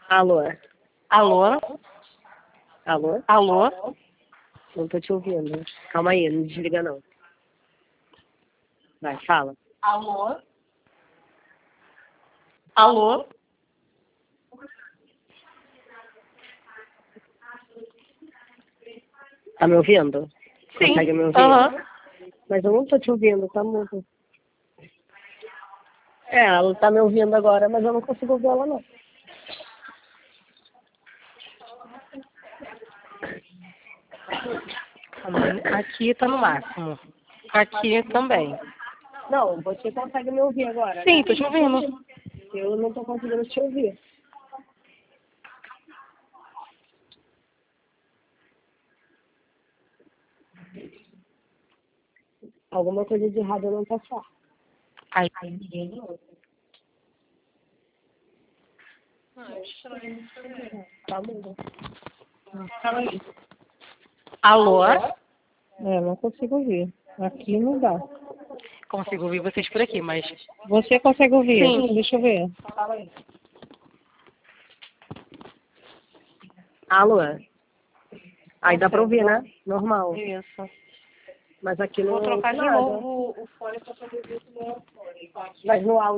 Alô? Alô? Alô? Alô? Não tô te ouvindo. Calma aí, não desliga não. Vai, fala. Alô? Alô? Tá me ouvindo? Sim. Consegue me ouvir? Aham. Mas eu não tô te ouvindo, tá mudo. Ela tá me ouvindo agora, mas eu não consigo ouvir ela não. Aqui tá no máximo. Aqui também. Não, você consegue me ouvir agora, Sim, né? tô te ouvindo. Eu não tô conseguindo te ouvir. Alguma coisa de errado não tá certo. Ai, Tá mudo. alô? Não consigo ouvir. Aqui não dá. Consigo ouvir vocês por aqui, mas... Você consegue ouvir? Sim. Deixa eu ver. Alô? Aí dá pra ouvir, né? Normal. Isso. Mas aqui não. Vou trocar de nada. novo o fone pra poder ver se não é o fone. Mas no áudio.